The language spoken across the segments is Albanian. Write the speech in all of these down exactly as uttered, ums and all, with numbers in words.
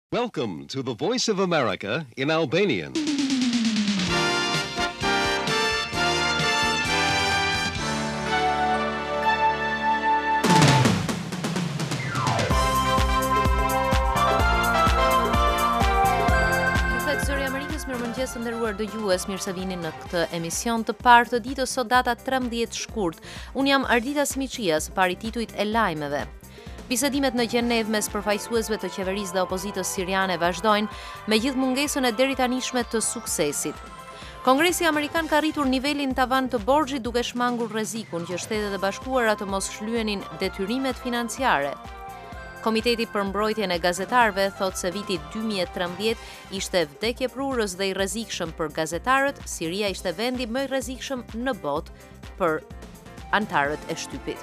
Welcome to the Voice of America in Albanian. Mirëmëngjes të nderuar dëgjues, mirë se vini në këtë emision të parë të ditës sot data trembëdhjetë shkurt. Unë jam Ardita Simiçia, së pari titujt e lajmeve. Bisedimet në Gjenev mes përfaqësuesve të qeverisë dhe opozitës siriane vazhdojnë me gjithë mungesën e deritanishme të suksesit. Kongresi Amerikan ka rritur nivelin tavan të borxhit duke shmangur rrezikun që Shtetet e Bashkuara të mos shlyenin detyrimet financiare. Komiteti për mbrojtjen e gazetarëve thot se viti dy mijë e trembëdhjetë ishte vdekje prurës dhe i rrezikshëm për gazetarët, Siria ishte vendi më i rrezikshëm në botë për antarët e shtypit.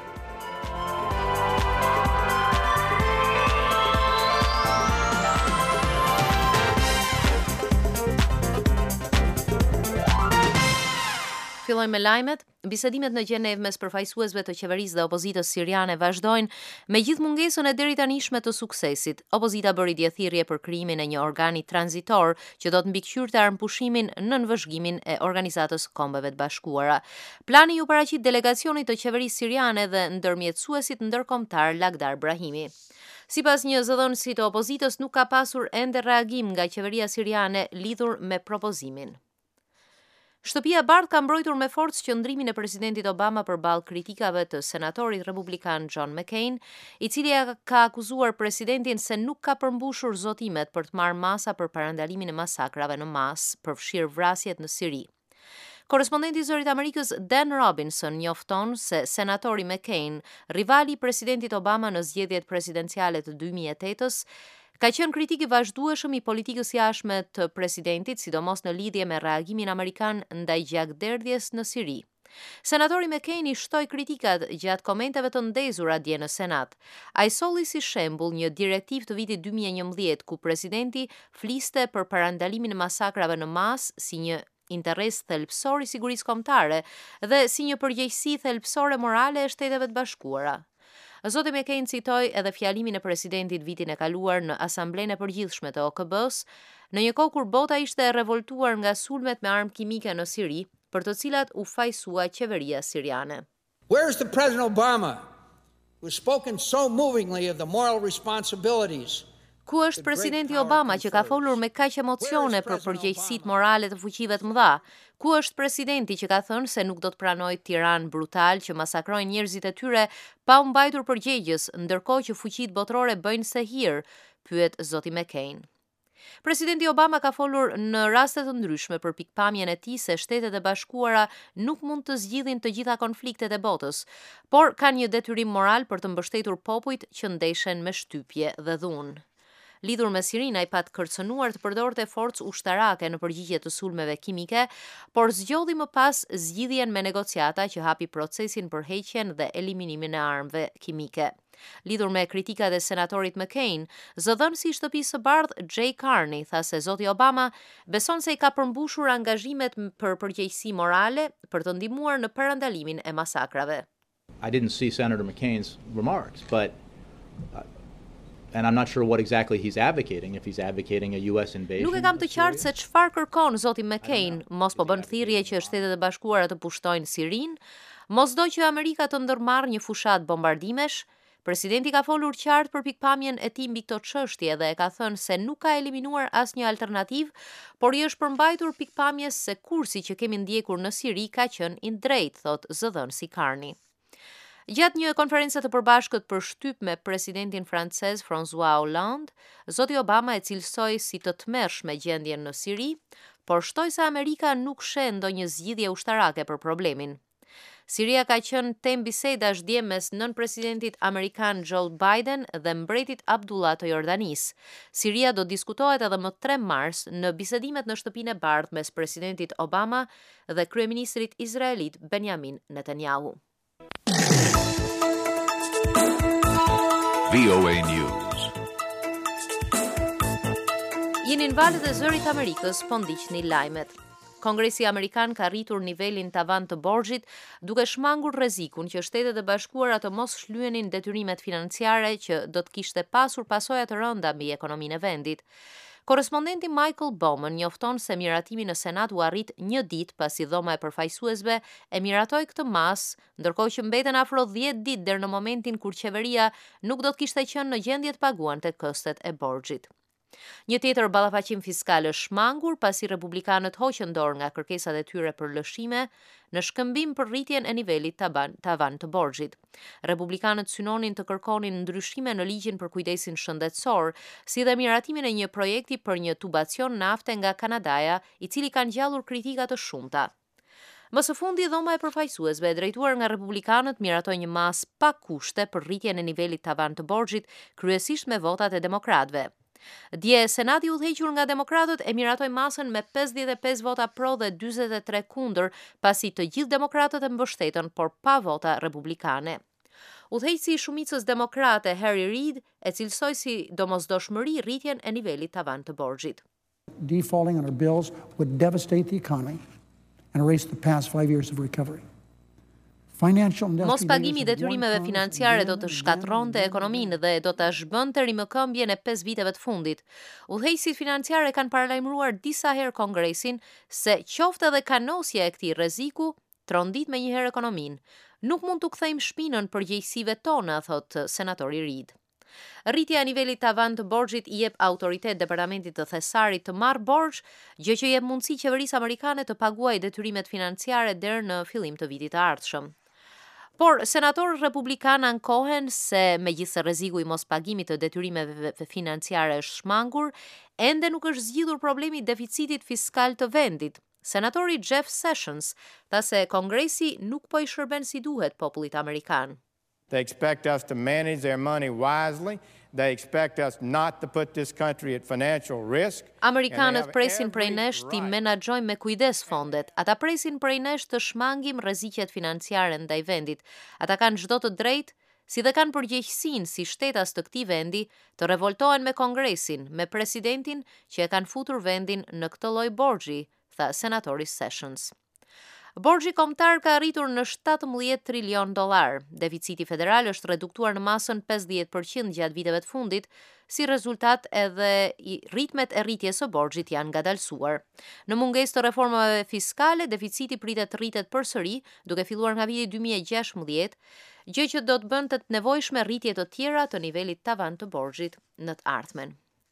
Fillojmë me lajmet. Bisedimet në Gjenev mes përfaqësuesve të qeverisë dhe opozitës siriane vazhdojnë me gjithë mungesën e deritanishme të suksesit. Opozita bëri djethirrje për krijimin e një organi tranzitor që do të mbikëqyrte armëpushimin në nënvëzhgimin e Organizatës Kombeve të Bashkuara. Plani ju paraqit delegacionit të qeverisë siriane dhe ndërmjetësuesit ndërkombëtar Lagdar Brahimi. Sipas një zëdhënësi të opozitës, nuk ka pasur ende reagim nga qeveria siriane lidhur me propozimin. Shtëpia e Bardhë ka mbrojtur me forcë qëndrimin e presidentit Obama përballë kritikave të senatorit republikan John McCain, i cili ka akuzuar presidentin se nuk ka përmbushur zotimet për të marrë masa për parandalimin e masakrave në masë, përfshirë vrasjet në Siri. Korrespondenti i Zërit Amerikës Dan Robinson njofton se senatori McCain, rivali i presidentit Obama në zgjedhjet presidenciale të dy mijë e tetës, ka qenë kritik i vazhdueshëm i politikës jashtme të presidentit, sidomos në lidhje me reagimin amerikan ndaj gjakderdhjes në Siri. Senatori McCain i shtoi kritikat gjatë komenteve të ndezura dje në Senat. Ai solli si shembull një direktivë të vitit dy mijë e njëmbëdhjetë ku presidenti fliste për parandalimin e masakrave në masë si një interes thelbësor i sigurisë kombëtare dhe si një përgjegjësi thelbësore morale e Shteteve të Bashkuara. Zoti McCain citoi edhe fjalimin e presidentit vitin e kaluar në Asamblenë e Përgjithshme të O K B-s, në një kohë kur bota ishte e revoltuar nga sulmet me armë kimike në Siri, për të cilat u fajsua qeveria siriane. Where's the President Obama, who has spoken so movingly of the moral responsibilities? Ku është presidenti Obama që ka folur me kaq emocione për përgjegjësitë morale të fuqive të mëdha? Ku është presidenti që ka thënë se nuk do të pranojë tiran brutal që masakrojnë njerëzit e tyre pa u mbajtur përgjegjës, ndërkohë që fuqitë botërore bëjnë se hir? Pyet zoti McCain. Presidenti Obama ka folur në raste të ndryshme për pikpamjen e tij se Shtetet e Bashkuara nuk mund të zgjidhin të gjitha konfliktet e botës, por kanë një detyrim moral për të mbështetur popujt që ndeshen me shtypje dhe dhunë. Lidhur me Sirin, ai pat kërcënuar të përdorte forcë ushtarake në përgjigje të sulmeve kimike, por zgjodhi më pas zgjidhjen me negociata që hapi procesin për heqjen dhe eliminimin e armëve kimike. Lidhur me kritikat e senatorit McCain, zëdhënësi i Shtëpisë së Bardhë Jay Carney tha se zoti Obama beson se i ka përmbushur angazhimet për përgjegjësi morale për të ndihmuar në parandalimin e masakrave. I didn't see Senator McCain's remarks, but uh... And I'm not sure what exactly he's advocating, if he's advocating a U S invasion. Nuk e kam të qartë se çfarë kërkon zoti McCain, mos po bën thirrje që Shtetet e Bashkuara të pushtojnë Sirin, mos do që Amerika të ndërmarrë një fushat bombardimesh. Presidenti ka folur qartë për pikpamjen e tij mbi këto çështje dhe e ka thënë se nuk ka eliminuar asnjë alternativë, por i është përmbajtur pikpamjes se kursi që kemi ndjekur në Siri ka qenë i drejtë, thot zëdhënësi Carney. Gjatë një konferencë të përbashkët për shtyp me presidentin francez François Hollande, zoti Obama e cilësoi si të tmerrshme gjendjen në Siri, por shtoi se Amerika nuk sheh ndonjë zgjidhje ushtarake për problemin. Siria ka qenë temë bisedash dje mes nën presidentit amerikan Joe Biden dhe mbretit Abdullah të Jordanisë. Siria do diskutohet edhe më tre mars në bisedimet në Shtëpinë e Bardhë mes presidentit Obama dhe kryeministrit izraelit Benjamin Netanyahu. V O A News. Jeni në valët e Zërit Amerikës, po ndiqni lajmet. Kongresi Amerikan ka rritur nivelin tavan të borxhit, duke shmangur rrezikun që Shtetet e Bashkuara të mos shlyenin detyrimet financiare që do të kishte pasur pasoja të rënda mbi ekonominë e vendit. Korrespondenti Michael Bowman njofton se miratimi në Senat u arrit një ditë pasi dhoma e përfaqësuesve e miratoi këtë mas, ndërkohë që mbeten afro dhjetë ditë deri në momentin kur qeveria nuk do të kishte qenë në gjendje të paguante kostet e borxhit. Një tjetër ballafaqim fiskal është shmangur pasi republikanët hoqën dorë nga kërkesat e tyre për lëshime në shkëmbim për rritjen e nivelit taban, tavan të borxhit. Republikanët synonin të kërkonin ndryshime në ligjin për kujdesin shëndetësor, si dhe miratimin e një projekti për një tubacion nafte nga Kanadaja, i cili ka ngjallur kritika të shumta. Më së fundi, dhoma e përfaqësuesve e drejtuar nga republikanët miratoi një mas pa kushte për rritjen e nivelit tavan të borxhit, kryesisht me votat e demokratëve. Dje, Senati udhëhequr nga demokratët e miratoi masën me pesëdhjetë e pesë vota pro dhe dyzet e tre kundër, pasi të gjithë demokratët e mbështetën, por pa vota republikane. Udhëheqësi i shumicës demokrate Harry Reid e cilësoi si domosdoshmëri rritjen e nivelit tavan të borxhit. Defaulting on our bills would devastate the economy and erase the past five years of recovery. Mos pagimi i detyrimeve financiare do të shkatërronte ekonominë dhe do ta zhbonte rimëkëmbjen e pesë viteve të fundit. Udhëheqësit financiare kanë paralajmëruar disa herë Kongresin se qoftë edhe kanosja e këtij rreziku trondit me njëherë ekonominë. Nuk mund t'u kthejmë shpinën përgjegjësive tona, thot senatori Reid. Rritja e nivelit tavan të borxhit i jep autoritet departamentit të thesarit të marrë borxh, gjë që jep mundësi qeverisë amerikane të paguajë detyrimet financiare deri në fillim të vitit të ardhshëm. Por senatorët republikanë ankohen se megjithëse rreziku i mospagimit të detyrimeve financiare është shmangur, ende nuk është zgjidhur problemi i deficitit fiskal të vendit. Senatori Jeff Sessions tha se Kongresi nuk po i shërben si duhet popullit amerikan. They expect us to manage their money wisely. They expect us not to put this country at financial risk. Amerikanët presin prej nesh ti menaxhojmë me kujdes fondet. Ata presin prej nesh të shmangim rreziqet financiare ndaj vendit. Ata kanë çdo të drejtë, si dhe kanë përgjegjësinë si shtetas të këtij vendi, të revoltohen me Kongresin, me presidentin që e kanë futur vendin në këtë lloj borxhi, tha senatori Sessions. Borxhi kombëtar ka arritur në shtatëmbëdhjetë trilion dollar. Deficiti federal është reduktuar në masën pesëdhjetë përqind gjatë viteve të fundit, si rezultat edhe i ritmet e rritjes së borxhit janë ngadalësuar. Në mungesë të reformave fiskale, deficiti pritet të rritet përsëri, duke filluar nga viti dy mijë e gjashtëmbëdhjetë, gjë që do të bënte të nevojshme rritje të tjera të nivelit tavan të borxhit në të ardhmen.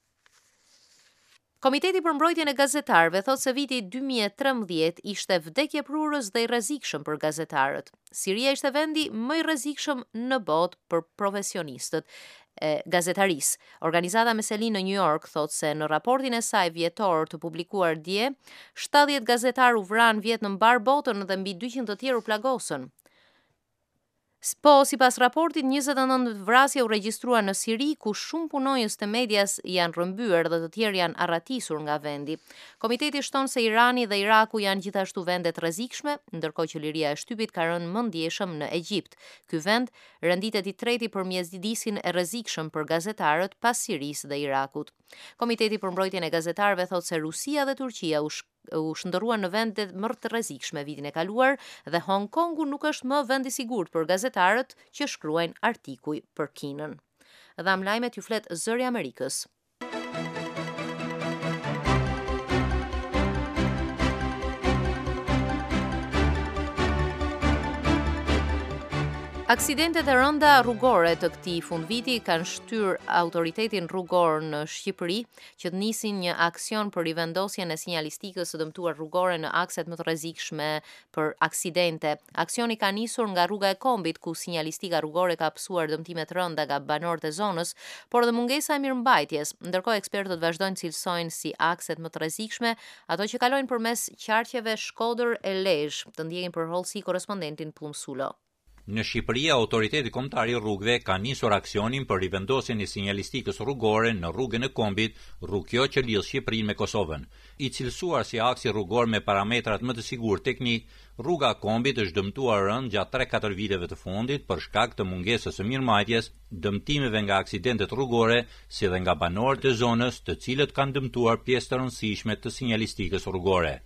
Komiteti për mbrojtjen e gazetarëve thot se viti dy mijë e trembëdhjetë ishte vdekje prurës dhe i rrezikshëm për gazetarët. Siria ishte vendi më i rrezikshëm në botë për profesionistët e gazetarisë. Organizata Meselin në New York thot se në raportin e saj vjetor të publikuar dje, shtatëdhjetë gazetarë u vranë vjet në mbar botën dhe mbi dyqind të tjerë u plagosën. Po, si pas raportit, njëzet e nëntë vrasje u regjistrua në Siri, ku shumë punonjës të medias janë rrëmbyer dhe të tjerë janë arratisur nga vendi. Komiteti shton se Irani dhe Iraku janë gjithashtu vende të rrezikshme, ndërkohë që liria e shtypit ka rënë më ndjeshëm në Egjipt. Ky vend renditet i treti për mjesdisin e rrezikshëm për gazetarët pas Sirisë dhe Irakut. Komiteti për mbrojtjen e gazetarëve thot se Rusia dhe Turqia u u shndërruan në vendet më të rrezikshme vitin e kaluar dhe Hong Kongu nuk është më vend i sigurt për gazetarët që shkruajnë artikuj për Kinën. Dham lajmet ju flet Zëri i Amerikës. Aksidentet e rënda rrugore të këtij fundviti kanë shtyr autoritetin rrugor në Shqipëri që të nisin një aksion për rivendosjen e sinjalistikës së dëmtuar rrugore në akset më të rrezikshme për aksidente. Aksioni ka nisur nga rruga e Kombit, ku sinjalistika rrugore ka pësuar dëmtime të rënda nga banorët e zonës, por dhe mungesa e mirëmbajtjes. Ndërkohë ekspertët vazhdojnë cilësojnë si akset më të rrezikshme ato që kalojnë përmes qarqeve Shkodër e Lezhë. Të ndjekin për hollësi korrespondentin Plum Sulo. Në Shqipëri, autoriteti kombëtar i rrugëve ka nisur aksionin për rivendosjen e sinjalistikës rrugore në rrugën e Kombit, rrugë kjo që lidh Shqipërinë me Kosovën. I cilësuar si aksi rrugor me parametrat më të sigurt teknik, rruga Kombit është dëmtuar rënd gjatë tre katër viteve të fundit për shkak të mungesës së mirëmbajtjes, dëmtimeve nga aksidentet rrugore, si dhe nga banorët e zonës, të cilët kanë dëmtuar pjesë të rëndësishme të sinjalistikës rrugore.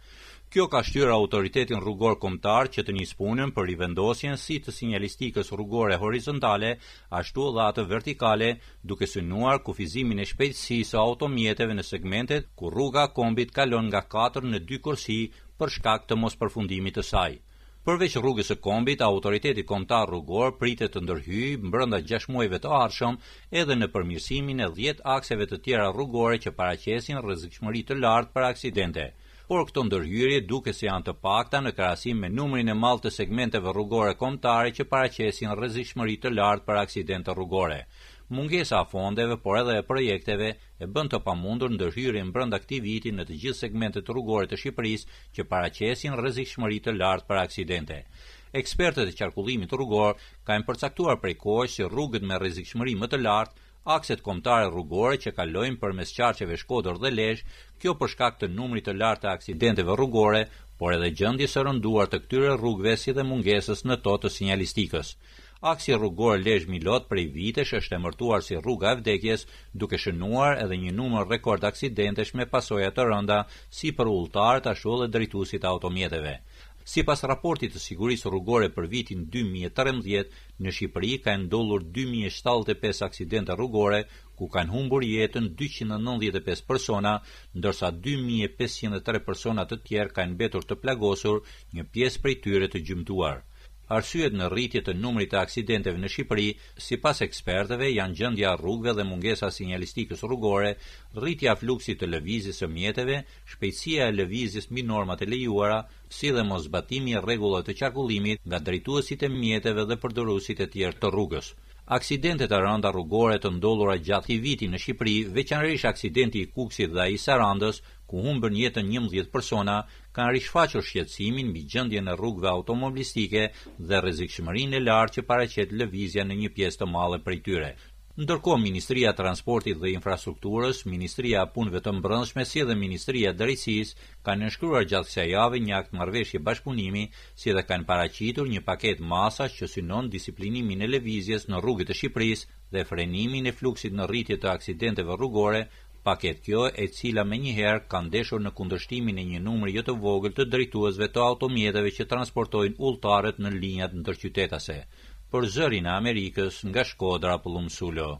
Kjo ka shtyrë autoritetin rrugor kombëtar që të nisë punën për rivendosjen si të sinjalistikës rrugore horizontale, ashtu dhe atë vertikale, duke synuar kufizimin e shpejtësisë së automjeteve në segmentet ku rruga kombit kalon nga katër në dy kursi për shkak të mospërfundimit të saj. Përveç rrugës së kombit, autoriteti kombëtar rrugor pritet të ndërhyjë brenda gjashtë muajve të ardhshëm edhe në përmirësimin e dhjetë akseve të tjera rrugore që paraqesin rrezikshmëri të lartë për aksidente. Por këto ndërhyrje duke se janë të pakta në krahasim me numrin e madh të segmenteve rrugore kombëtare që paraqesin rrezikshmëri të lartë për aksidente rrugore. Mungesa e fondeve, por edhe e projekteve, e bën të pamundur ndërhyrjen brenda këtij viti në të gjithë segmentet rrugore të Shqipërisë që paraqesin rrezikshmëri të lartë për aksidente. Ekspertët e qarkullimit rrugor kanë përcaktuar prej kohësh si rrugët me rrezikshmëri më të lartë, akset kombëtare rrugore që kalojnë përmes qarqeve Shkodër dhe Lezhë, kjo për shkak të numrit të lartë të aksidenteve rrugore, por edhe gjendjes së rënduar të këtyre rrugëve si dhe mungesës në to të sinjalistikës. Aksi rrugor Lezhë Milot prej vitesh është emërtuar si rruga e vdekjes, duke shënuar edhe një numër rekord aksidentesh me pasoja të rënda, si për udhëtarët ashtu edhe drejtuesit e automjeteve. Sipas raportit të sigurisë rrugore për vitin dy mijë e trembëdhjetë, në Shqipëri kanë ndodhur dy mijë e shtatëdhjetë e pesë aksidente rrugore, ku kanë humbur jetën dyqind e nëntëdhjetë e pesë persona, ndërsa dy mijë e pesëqind e tre persona të tjerë kanë mbetur të plagosur, një pjesë prej tyre të gjymtuar. Arsyet në rritje të numrit të aksidenteve në Shqipëri, sipas ekspertëve, janë gjendja e rrugëve dhe mungesa e sinjalistikës rrugore, rritja e fluksit të lëvizjes së mjeteve, shpejtësia e lëvizjes mbi normat e lejuara, si dhe mosbatimi i rregullave të qarkullimit nga drejtuesit e mjeteve dhe përdoruesit e tjerë të rrugës. Aksidentet e rënda rrugore të ndodhura gjatë këtij viti në Shqipëri, veçanërisht aksidenti i Kukësit dhe ai i Sarandës, ku humbën jetën njëmbëdhjetë persona, kanë rishfaqur shqetësimin mbi gjendjen e rrugëve automobilistike dhe rrezikshmërinë e lartë që paraqet lëvizja në një pjesë të madhe prej tyre. Ndërkohë, Ministria e Transportit dhe Infrastrukturës, Ministria e Punëve të Mbrëmshme si dhe Ministria e Drejtësisë kanë nënshkruar gjatë kësaj jave një akt marrëveshje bashkëpunimi, si dhe kanë paraqitur një paketë masash që synon disiplinimin e lëvizjes në rrugët e Shqipërisë dhe frenimin e fluksit në rritje të aksidenteve rrugore, paketë kjo e cila menjëherë ka ndeshur në kundërshtimin e një numri jo të vogël të drejtuesve të automjeteve që transportojnë udhëtarët në linjat ndërqytetase. Për Zërin e Amerikës, nga Shkodra, Pullum Sulo.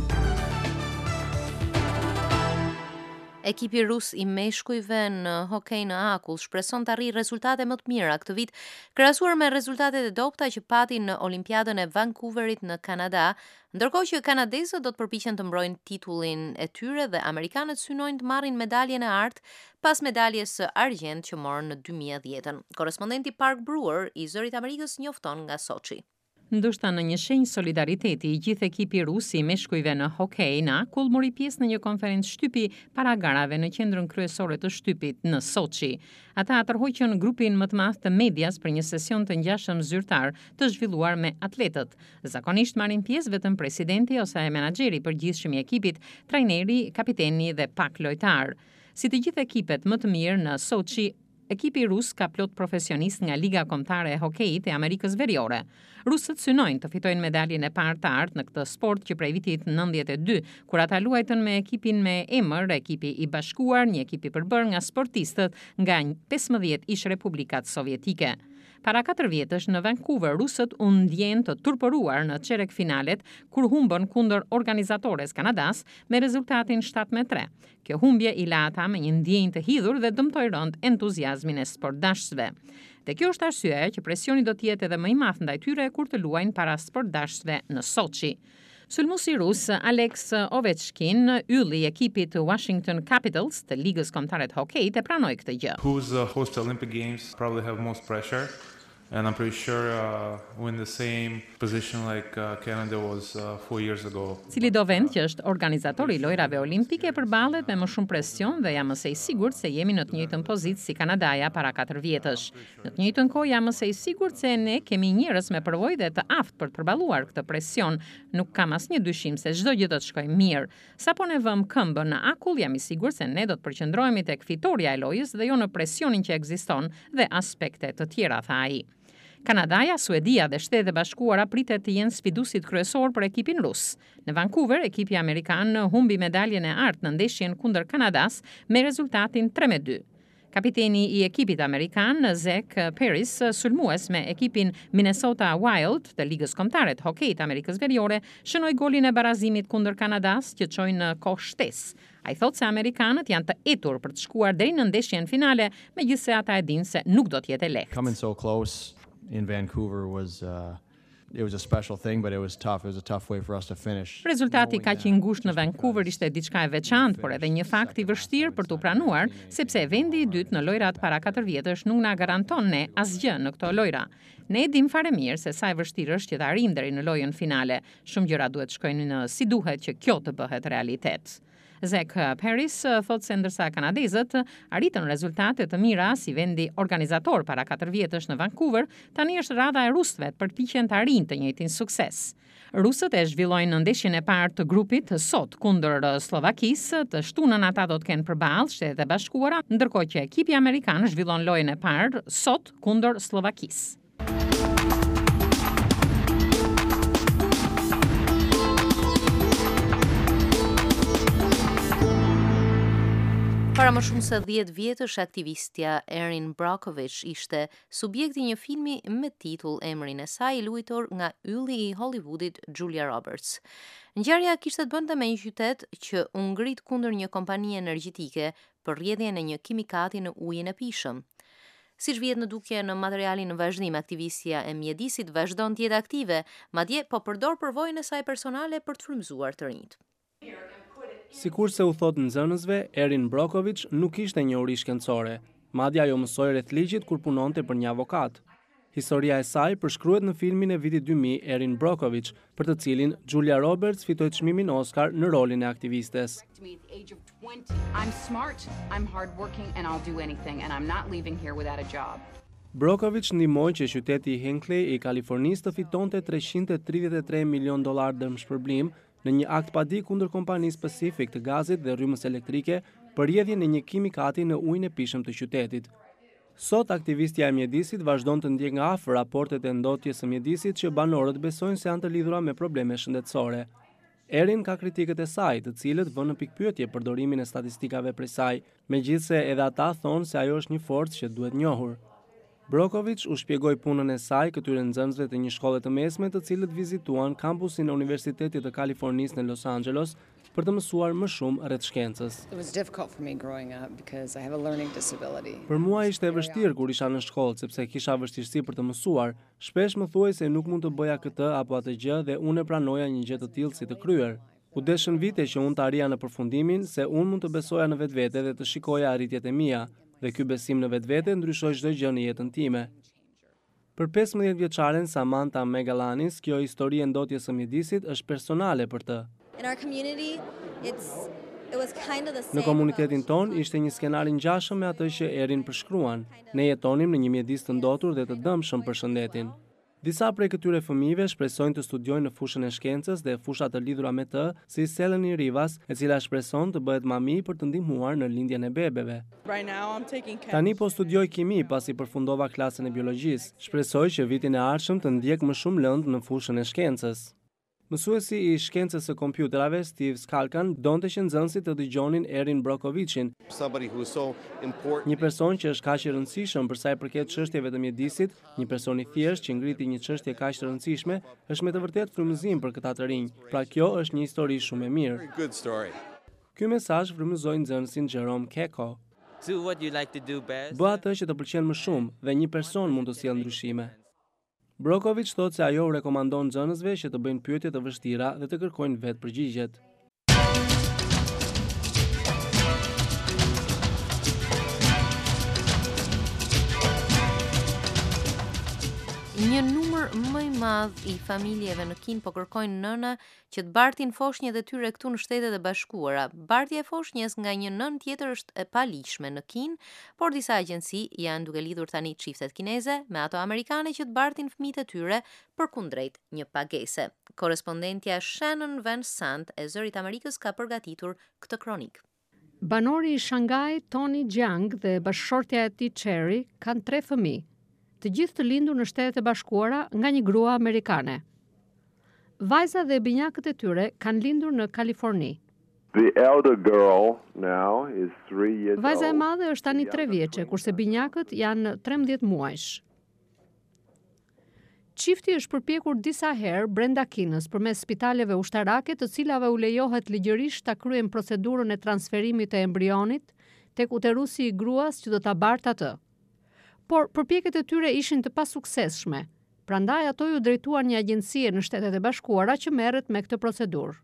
Ekipi rus i meshkujve në hokej në akull shpreson të arrijë rezultate më të mira këtë vit, krahasuar me rezultatet e dobta që pati në Olimpiadën e Vancouverit në Kanada, ndërkohë që kanadezët do të përpiqen të mbrojnë titullin e tyre dhe amerikanët synojnë të marrin medaljen e artë pas medaljes së argjend që morën në dy mijë e dhjetë. Korrespondenti Park Brewer i Zërit Amerikës njofton nga Sochi. Ndoshta në një shenjë solidariteti, i gjithë ekipi rus i meshkujve në hokej në akull mori pjesë në një konferencë shtypi para garave në qendrën kryesore të shtypit në Sochi. Ata atërhoqën grupin më të madh të medias për një sesion të ngjashëm zyrtar të zhvilluar me atletët. Zakonisht marrin pjesë vetëm presidenti ose menaxheri i përgjithshëm i ekipit, trajneri, kapiteni dhe pak lojtar. Si të gjithë ekipet më të mirë në Sochi, ekipi rus ka plot profesionist nga Liga Kombëtare e Hokejit e Amerikës Veriore. Rusët synojnë të fitojnë medaljen e parë të artë në këtë sport që prej vitit nëntëdhjetë e dy, kur ata luajtën me ekipin me emër Ekipi i Bashkuar, një ekip i përbërë nga sportistët nga pesëmbëdhjetë ish republikat sovjetike. Para katër vjetësh në Vancouver, rusët u ndjen të turpëruar në çerek finalet kur humbën kundër organizatores Kanadas me rezultatin shtatë me tre. Kjo humbje i la ata me një ndjenjë të hidhur dhe dëmtoi rënd entuziazmin e sportdashësve. Dhe kjo është arsyeja që presioni do të jetë edhe më i madh ndaj tyre kur të luajnë para sportdashësve në Sochi. Sulmuesi rus Alex Ovechkin, ylli i ekipit të Washington Capitals të Ligës Kombëtare të Hokejit, e pranoi këtë gjë. Who's uh, host Olympic Games probably have most pressure. And I'm pretty sure uh, we're in the same position like uh, Canada was uh, four years ago. Cili do vend që është organizatori i lojrave olimpike përballet me më shumë presion dhe jam më së i sigurt se jemi në të njëjtën pozitë si Kanadaja para katër vjetësh. Në të njëjtën kohë jam më së i sigurt se ne kemi njerëz me përvojë dhe të aftë për të përballuar këtë presion. Nuk kam asnjë dyshim se çdo gjë do të shkojë mirë. Sapo ne vëm këmbën në akull, jam i sigurt se ne do të përqendrohemi tek fitoria e lojës dhe jo në presionin që ekziston dhe aspekte të tjera, tha ai. Kanadaja, Suedia dhe Shtetet e Bashkuara pritet të jenë sfiduesit kryesor për ekipin rus. Në Vancouver, ekipi amerikan humbi medaljen e artë në ndeshjen kundër Kanadas me rezultatin tre me dy. Kapiteni i ekipit amerikan, Zach Paris, sulmues me ekipin Minnesota Wild të Ligës Kombëtare të Hokejit Amerikës Veriore, shënoi golin e barazimit kundër Kanadas që çoi në kohë shtesë. Ai thotë se amerikanët janë të etur për të shkuar deri në ndeshjen finale, megjithse ata e dinë se nuk do të jetë lehtë. Coming so close in Vancouver was uh... It was a special thing, but it was tough. It was a tough way for us to finish. Rezultati kaq i ngushtë në Vancouver ishte diçka e veçantë, por edhe një fakt i vështirë për t'u pranuar, sepse vendi i dytë në lojrat para katër vjetësh nuk na garanton ne asgjë në këto lojra. Ne e dim fare mirë se sa e vështirë është që të arrijmë deri në lojën finale. Shumë gjëra duhet shkojnë në si duhet që kjo të bëhet realitet. Zach Paris thotë se ndërsa kanadezët arritën rezultate të mira si vendi organizator para katër vjetësh në Vancouver, tani është radha e rusëve të përpiqen të arrijnë të njëjtin sukses. Rusët e zhvillojnë në ndeshjen e parë të grupit sot kundër Slovakisë, të shtunën ata do të kenë përballë Shtetet e Bashkuara, ndërkohë që ekipi amerikan zhvillon lojën e parë sot kundër Slovakisë. Para më shumë se dhjetë vjetësh, aktivistja Erin Brockovich ishte subjekti një filmi me titull emrin e saj, luajtur nga ylli i Hollywoodit Julia Roberts. Ngjarja kishte të bënte me një qytet që u ngrit kundër një kompanie energjetike për rrjedhjen e një kimikati në ujin e pishëm. Siç vjet në dukje në materialin në vazhdim, aktivistja e mjedisit vazhdon të jetë aktive, madje po përdor përvojën e saj personale për të frymëzuar të rinjt. Sikur se u thot nxënësve, Erin Brockovich nuk ishte njohuri shkencore, madje ajo mësoi rreth ligjit kur punonte për një avokat. Historia e saj përshkruhet në filmin e vitit dy mijë, Erin Brockovich, për të cilin Julia Roberts fitoi çmimin Oscar në rolin e aktivistes. I'm smart, I'm hardworking and I'll do anything and I'm not leaving here without a job. Brockovich ndihmoi që qyteti i Hinckley i Kalifornisë të fitonte treqind e tridhjetë e tre milion dollar dëmshpërblim në një akt padi kundër kompanisë Pacific të gazit dhe rrymës elektrike për rrjedhjen e një kimikati në ujin e pishëm të qytetit. Sot aktivistja e mjedisit vazhdon të ndjek nga afër raportet e ndotjes së mjedisit që banorët besojnë se janë të lidhura me probleme shëndetësore. Erin ka kritikët e saj, të cilët vënë në pikpyetje përdorimin e statistikave prej saj, megjithse edhe ata thonë se ajo është një forcë që duhet njohur. Brockovich u shpjegoi punën e saj këtyre nxënësve të një shkolle të mesme të cilët vizituan kampusin e Universitetit të Kalifornisë në Los Angeles për të mësuar më shumë rreth shkencës. Për mua ishte e vështirë kur isha në shkollë sepse kisha vështirësi për të mësuar. Shpesh më thuaj se nuk mund të bëja këtë apo atë gjë dhe unë e pranoja një gjë të tillë si të kryer. U deshën vite që unë të arrija në përfundimin se unë mund të besoja në vetvete dhe të shikoja arritjet e mia. Dhe ky besim në vetvete ndryshoi çdo gjë në jetën time. Për pesëmbëdhjetë vjeçaren Samantha Megalanis, kjo histori e ndotjes së mjedisit është personale për të. Në komunitetin ton ishte një skenar i ngjashëm me atë që Erin përshkruan. Ne jetonim në një mjedis të ndotur dhe të dëmshëm për shëndetin. Disa prej këtyre fëmijëve shpresojnë të studiojnë në fushën e shkencës dhe fusha të lidhura me të, si Seleni Rivas, e cila shpreson të bëhet mami për të ndihmuar në lindjen e bebeve. Tani po studioj kimi pasi përfundova klasën e biologjisë. Shpresoj që vitin e ardhshëm të ndjek më shumë lëndë në fushën e shkencës. Mësuesi i shkencës së kompjuterave Steve Skalkan donte që nxënësit të dëgjonin Erin Brokovichin, një person që është kaq i rëndësishëm për sa i përket çështjeve të mjedisit, një person i thjeshtë që ngriti një çështje kaq të rëndësishme, është me të vërtetë frymëzim për këta të rinj. Pra kjo është një histori shumë e mirë. Ky mesazh frymëzoi nxënësin Jerome Keko. Bëj atë që të pëlqen më shumë dhe një person mund të sjellë ndryshime. Brockovich thotë se ajo u rekomandon nxënësve që të bëjnë pyetje të vështira dhe të kërkojnë vetë përgjigjet. Një numër më i madh i familjeve në Kinë po kërkojnë nëna që të bartin foshnjët e tyre këtu në Shtetet e Bashkuara. Bartja e foshnjës nga një nën tjetër është e paligjshme në Kinë, por disa agjenci janë duke lidhur tani çiftet kineze me ato amerikane që të bartin fëmijët e tyre përkundrejt një pagese. Korrespondentja Shannon Van Sant e Zërit Amerikës ka përgatitur këtë kronik. Banori i Shanghai, Tony Jiang dhe bashkëshortja e tij Cherry kanë tre fëmijë, të gjithë të lindur në Shtetet e Bashkuara nga një grua amerikane. Vajza dhe binjakët e tyre kanë lindur në Kaliforni. The elder girl now is three years old. Vajza e madhe është tani tre vjeçe, kurse binjakët janë tremdhjetë muajsh. Çifti është përpjekur disa herë brenda Kinës përmes spitaleve ushtarake, të cilave u lejohet ligjërisht ta kryejnë procedurën e transferimit të embrionit tek uterusi i gruas që do ta bartë atë. Por përpjekjet e tyre ishin të pasuksesshme. Prandaj ato ju drejtuan një agjencie në Shtetet e Bashkuara që merret me këtë procedurë.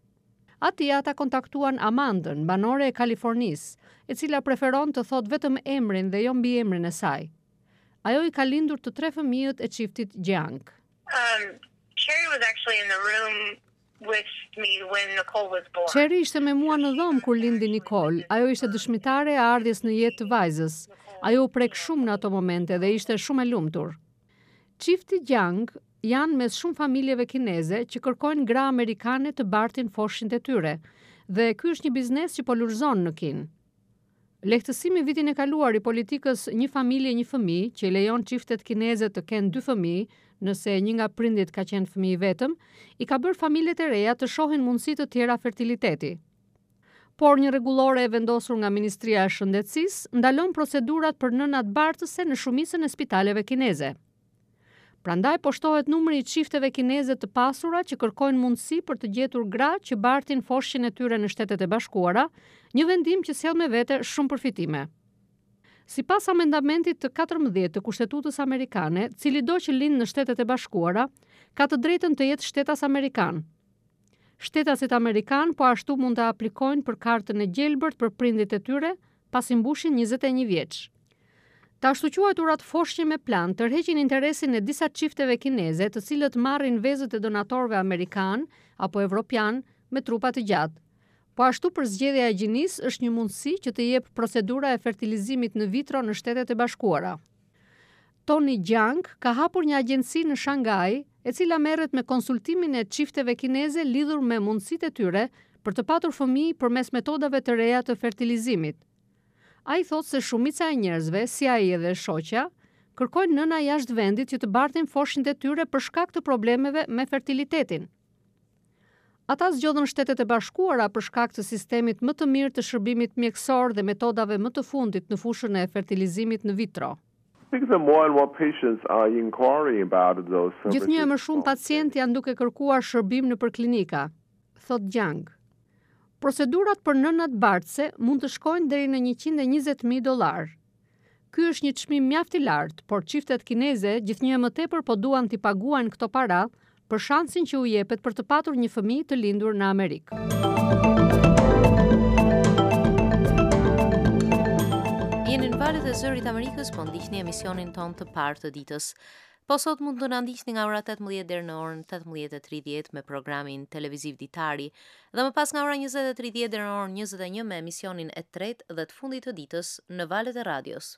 Ati ata kontaktuan Amandën, banore e Kalifornisë, e cila preferon të thotë vetëm emrin dhe jo mbiemrin e saj. Ajo i ka lindur të tre fëmijët e çiftit Jiang. Um, Cherry was actually in the room with me when Nicole was born. Cherry ishte me mua në dhomë kur lindi Nicole. Ajo ishte dëshmitare e ardhjes në jetë të vajzës. Ajo u prek shumë në ato momente dhe ishte shumë e lumtur. Çifti Jiang janë mes shumë familjeve kineze që kërkojnë gra amerikane të bartin foshin e tyre, dhe ky është një biznes që po lulëzon në Kinë. Lehtësimi vitin e kaluar i politikës një familje një fëmijë, që i lejon çiftet kineze të kenë dy fëmijë, nëse një nga prindit ka qenë fëmijë vetëm, i ka bërë familjet e reja të shohin mundësi të tjera fertiliteti. Por një rregullore e vendosur nga Ministria e Shëndetësisë ndalon procedurat për nënat bartëse në shumicën e spitaleve kineze. Prandaj po shtohet numri i çifteve kineze të pasura që kërkojnë mundësi për të gjetur gra që bartin foshin e tyre në Shtetet e Bashkuara, një vendim që sjell me vete shumë përfitime. Sipas amendamentit të katërmbëdhjetë të Kushtetutës Amerikane, cili do që lind në Shtetet e Bashkuara, ka të drejtën të jetë shtetas amerikan. Shtetasit amerikan po ashtu mund të aplikojnë për kartën e gjelbërt për prindit e tyre pasi mbushin njëzet e një vjeç. Ta shtuquajturat foshqe me plan tërheqin interesin e disa çifteve kineze, të cilët marrin vezët e donatorëve amerikan apo evropian me trupa të gjatë. Po ashtu për zgjedhja e gjinisë është një mundësi që të jep procedura e fertilizimit në vitro në Shtetet e Bashkuara. Tony Jiang ka hapur një agjenci në Shanghai, e cila merret me konsultimin e çifteve kineze lidhur me mundësitë e tyre për të patur fëmijë përmes metodave të reja të fertilizimit. A i thotë se shumica e njerëzve, si a i edhe shoqja, kërkojnë nëna jashtë vendit që të bartin foshin e tyre për shkak të problemeve me fertilitetin. Ata zgjodhen Shtetet e Bashkuara për shkak të sistemit më të mirë të shërbimit mjekësor dhe metodave më të fundit në fushën e fertilizimit në vitro. Gjithnjë e më shumë pacientë janë duke kërkuar shërbim nëpër klinika, thot Jiang. Procedurat për nënat bartëse mund të shkojnë deri në njëqind e njëzet mijë dollar. Ky është një çmim mjaft i lartë, por çiftet kineze gjithnjë më tepër po duan t'i paguajnë këto para për shansin që u jepet për të patur një fëmijë të lindur në Amerikë. Jeni në valët e zërit Amerikës, po ndiqni emisionin ton të parë të ditës. Po sot mund të na ndiqni nga ora tetëmbëdhjetë deri në orën tetëmbëdhjetë e tridhjetë me programin televiziv ditari, dhe më pas nga ora njëzet e tridhjetë deri në orën njëzet e një me emisionin e tretë dhe të fundit të ditës në valët e radios.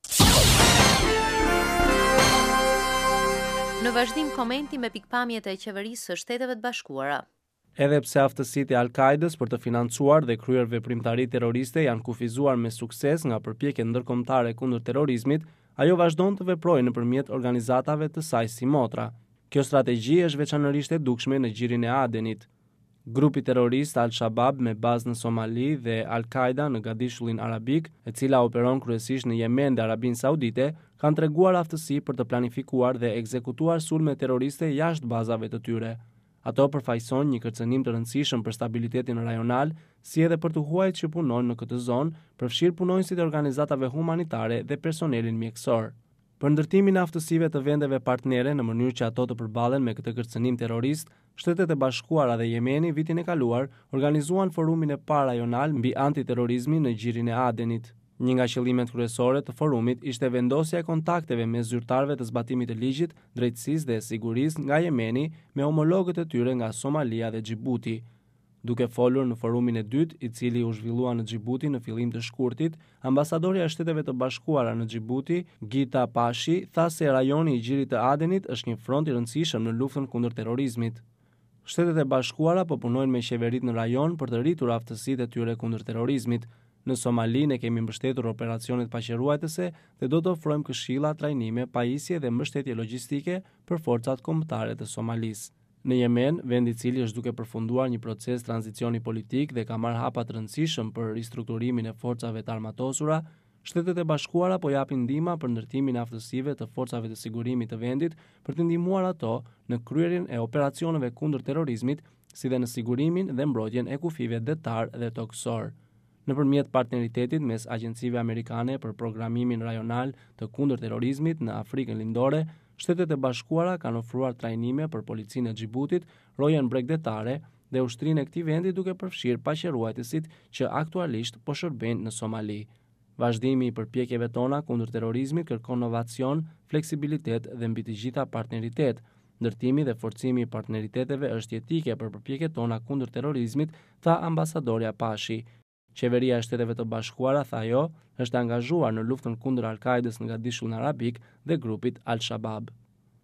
Në vazhdim komenti me pikpamjet e qeverisë së Shteteve të Bashkuara. Edhe pse aftësitë e Al-Qaidës për të financuar dhe kryer veprimtari terroriste janë kufizuar me sukses nga përpjekjet ndërkombëtare kundër terrorizmit, ajo vazhdon të veprojë nëpërmjet organizatave të saj si motra. Kjo strategji është veçanërisht e dukshme në gjirin e Adenit. Grupi terrorist Al-Shabaab me bazë në Somali dhe Al-Qaida në Gadishullin Arabik, e cila operon kryesisht në Yemen dhe Arabinë Saudite, kanë treguar aftësi për të planifikuar dhe ekzekutuar sulme terroriste jashtë bazave të tyre. Ato përfaqësojnë një kërcënim të rëndësishëm për stabilitetin rajonal, si edhe për të huajt që punojnë në këtë zonë, përfshirë punonjësit e organizatave humanitare dhe personelin mjekësor. Për ndërtimin e aftësive të vendeve partnere në mënyrë që ato të përballen me këtë kërcënim terrorist, Shtetet e Bashkuara dhe Jemeni vitin e kaluar organizuan forumin e parë rajonal mbi antiterrorizmin në gjirin e Adenit. Një nga qëllimet kryesore të forumit ishte vendosja e kontakteve me zyrtarëve të zbatimit të ligjit, drejtësisë dhe sigurisë nga Jemeni me homologët e tyre nga Somalia dhe Xhibuti. Duke folur në forumin e dytë, i cili u zhvillua në Xhibuti në fillim të shkurtit, ambasadorja e Shteteve të Bashkuara në Xhibuti, Gita Pashi, tha se rajoni i gjirit të Adenit është një front i rëndësishëm në luftën kundër terrorizmit. Shtetet e Bashkuara po punojnë me qeveritë në rajon për të rritur aftësitë e tyre kundër terrorizmit. Në Somali ne kemi mbështetur operacionet paqëruajtëse dhe do të ofrojmë këshilla, trajnime, pajisje dhe mbështetje logjistike për forcat kombëtare të Somalisë. Në Yemen, vendi i cili është duke përfunduar një proces tranzicioni politik dhe ka marrë hapa të rëndësishëm për ristrukturimin e forcave të armatosura, Shtetet e Bashkuara po japin ndihmë për ndërtimin e aftësive të forcave të sigurimit të vendit për të ndihmuar ato në kryerjen e operacioneve kundër terrorizmit, si dhe në sigurimin dhe mbrojtjen e kufive detar dhe tokësor. Nëpërmjet partneritetit mes agjencive amerikane për programimin rajonal të kundër terrorizmit në Afrikën Lindore, Shtetet e Bashkuara kanë ofruar trajnime për policinë e Xhibutit, rojën bregdetare dhe ushtrinë e këtij vendi duke përfshirë paqëruajtësit që aktualisht po shërbejnë në Somali. Vazhdimi i përpjekjeve tona kundër terrorizmit kërkon inovacion, fleksibilitet dhe mbi të gjitha partneritet. Ndërtimi dhe forcimi i partneriteteve është jetike për përpjekjet tona kundër terrorizmit, tha ambasadorja Pashi. Qeveria e Shteteve të Bashkuara, tha ajo, është angazhuar në luftën kundër Al-Qaidës në Gadishullin Arabik dhe grupit Al-Shabaab.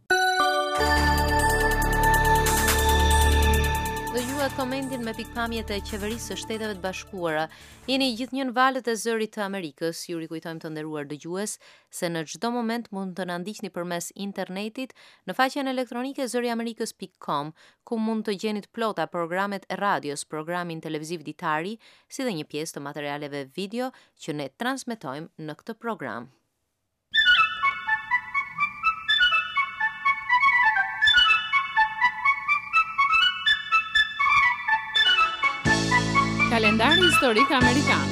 Dëgjuat komentin me pikpamjet e qeverisë së Shteteve të Bashkuara. Jeni gjithnjë në valët e zërit të Amerikës. Ju rikujtojmë të nderuar dëgjues se në çdo moment mund të na ndiqni përmes internetit në faqen elektronike zëri amerikës pikë com, ku mund të gjeni të plota programet e radios, programin televiziv ditari, si dhe një pjesë të materialeve video që ne transmetojmë në këtë program. Kalendari historik amerikan.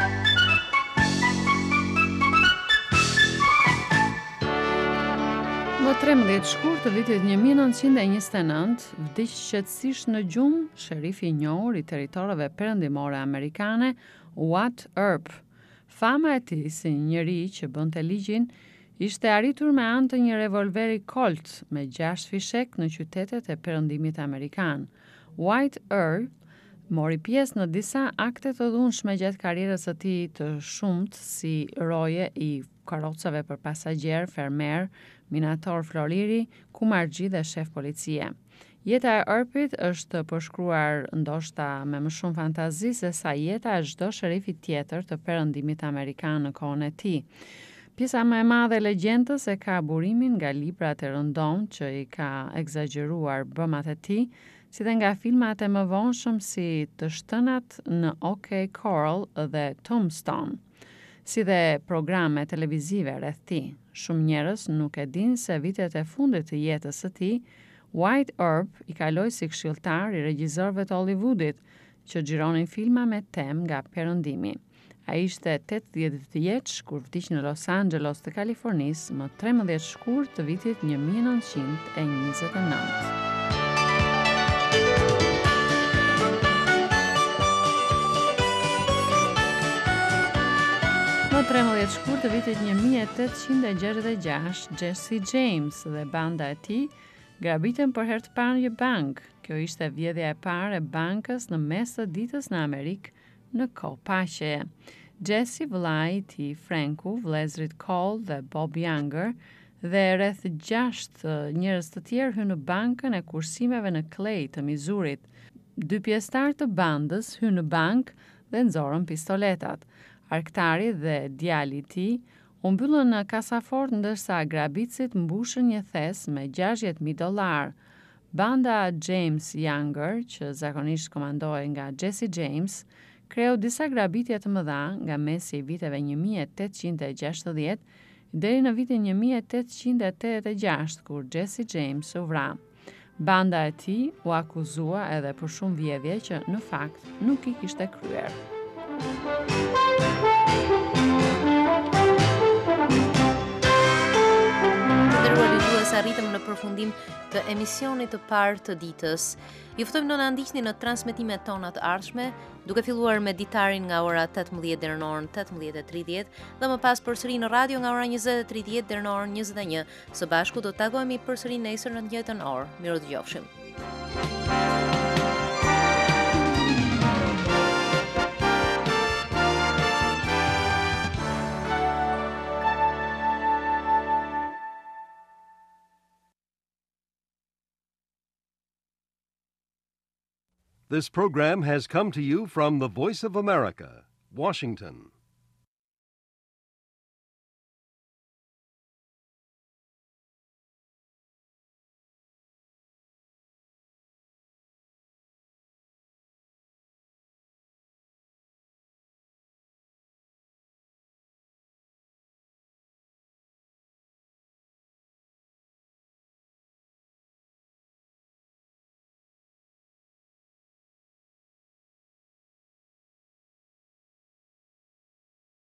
Më trembëdhjetë shkurt të vitit një mijë e nëntëqind e njëzet e nëntë, vdiq qetësisht në gjumë sherifi i njohur i territoreve perëndimore amerikane, Wyatt Earp. Fama e tij si njëri që bënte ligjin ishte arritur me anë të një revolveri Colt me gjashtë fishek në qytetet e perëndimit amerikan. Wyatt Earp mori pjesë në disa akte të dhunshme gjatë karrierës së tij të shumtë si roje i karrocave për pasagjer, fermer, minator floriri, kumargji dhe shef policie. Jeta e Earpit është përshkruar ndoshta me më shumë fantazi se sa jeta e çdo sherifi tjetër të perëndimit amerikan në kohën e tij. Pjesa më e madhe e legjendës e ka burimin nga librat e rëndom që i ka egzageruar bëmat e tij, si dhe nga filmat e mëvonshëm si Të shtënat në OK Corral dhe Tombstone, si dhe programe televizive rreth tij. Shumë njerëz nuk e dinë se vitet e fundit të jetës së tij, Wyatt Earp i kaloi si këshilltar i regjisorëve të Hollywoodit që xhironin filma me temë nga perëndimi. Ai ishte tetëdhjetë vjeç kur vdiq në Los Angeles të Kalifornisë më trembëdhjetë shkurt të vitit një mijë e nëntëqind e njëzet e nëntë. Më trembëdhjetë shkurt të vitit një mijë e tetëqind e gjashtëdhjetë e gjashtë, Jesse James dhe banda e tij grabitën për herë të parë një bank. Kjo ishte vjedhja e parë e bankës në mes të ditës në Amerikë në kohë paqeje. Jesse, vllai i tij Franku, vëllezërit Cole dhe Bob Younger dhe rreth gjashtë njerëz të tjerë hynë në bankën e kursimeve në Clay të Misurit. Dy pjesëtar të bandës hynë në bank dhe nxorën pistoletat. Arktari dhe djali i tij u mbyllën në kasafort ndërsa grabitësit mbushën një thes me gjashtëdhjetë mijë dollar. Banda James Younger, që zakonisht komandohej nga Jesse James, kreu disa grabitje të mëdha nga mesi i viteve një mijë e tetëqind e gjashtëdhjetë deri në vitin një mijë e tetëqind e tetëdhjetë e gjashtë, kur Jesse James u vra. Banda e tij u akuzua edhe për shumë vjedhje që në fakt nuk i kishte kryer. Arritëm në përfundim të emisionit të parë të ditës. Ju ftojmë në na ndiqni në transmetimet tona të ardhshme, duke filluar me ditarin nga ora tetëmbëdhjetë deri në orën tetëmbëdhjetë e tridhjetë dhe më pas përsëri në radio nga ora njëzet e tridhjetë deri në orën njëzet e një. Së bashku do të takohemi përsëri nesër në të njëjtën orë. Miru dëgjofshim. This program has come to you from the Voice of America, Washington.